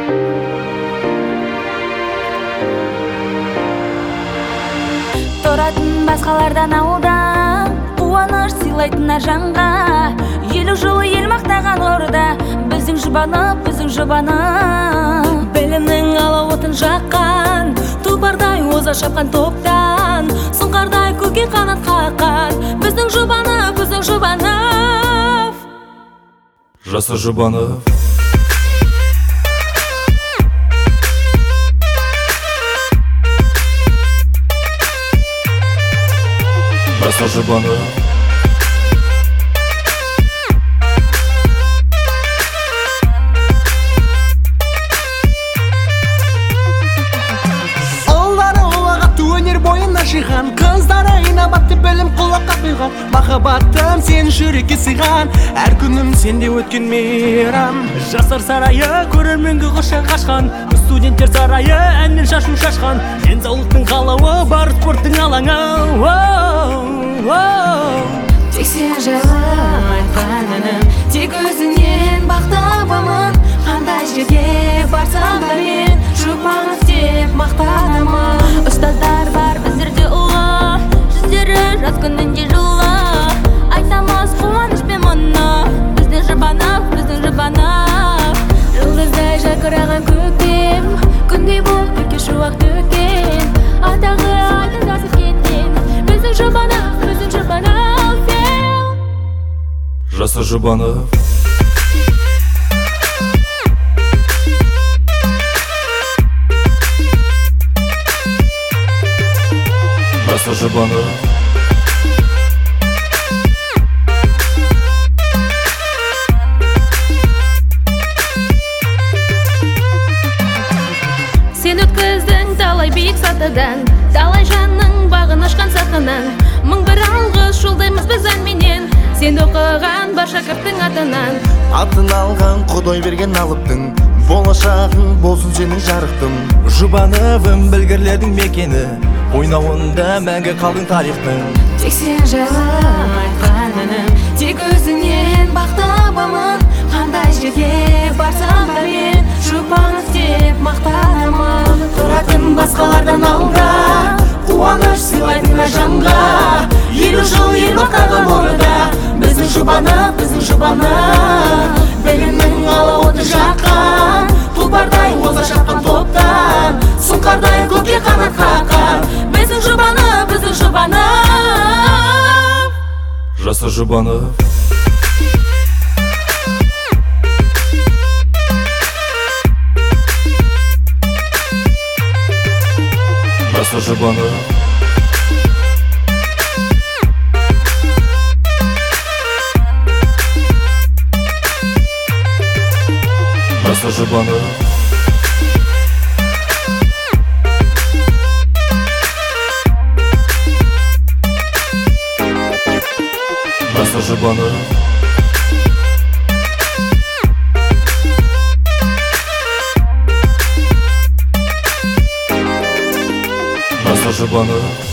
Тұратын басқалардан ауылда, қуаныш сыйлайтын жанға. Елу жылы ел мақтаған орда, біздің жұбанып, біздің жұбанып. Білімнің алауытын жаққан, тұлпардай оза шапқан топтан, сұңқардай көкке қанат қаққан, біздің жұбанып, біздің жұбанып. Жасы жұбанып, жасы жұбанып, жиған қыздары инабатты білім құлаққа құйған, махаббатым сен жүрекке сыйған, әр күнім сенде өткен мейрам. Жастар сарайы көрерменге құшақ ашқан, студенттер сарайы әннен шашын шашқан, денсаулықтың қалауы бар спорттың алаңы. Тек сен жайлы айтқан әнім, тек өзіңнен бақ табамын. Қандай жерге барсам да мен жұбанып деп мақтанамын. Ұстаздар бар біздерде ұлы, жүздері жаз күнінде жылы. Айтамыз қуанышпен мұны, біздің жұбанып, біздің жұбанып. Жұлдыздай жарқыраған көктем, күндей болып көкке шуақ төккен, атағы айдын асып кеткен, біздің жұбанып, біздің жұбанып. жасы жұбанып, жасы жұбанып, Сен өткіздің талай биік сатыдан, талай жанның бағын ашқан сахнадан. Мың бір алғыс жолдаймыз біз әнменен, сен оқыған бар шәкірттің атынан. Атын алған құдай берген алыптың, болашағың болсын сенің жарықтың. Жұбанывым білгірлердің мекені, ойнауында мәңгі қалдың тарихтың. Тек сен жайлы айтқан әнім, тек өзіңнен бақ табамын. Қандай жерге барсам да мен жұбанып деп мақтанамын. Тұратын басқалардан алда, қуаныш сыйлайтын жанға. Елу жыл ел мақтаған орда, біздің жұбанып, біздің жұбанып. Білімнің алауыты жаққан, тұлпардай оза шапқан топтан, сұңқардай көкке қанат қаққан, біздің жұбанып, біздің жұбанып. жасы жұбанып, жасы жұбанып, жасы жұбанып, жасы жұбанып, жасы жұбанып.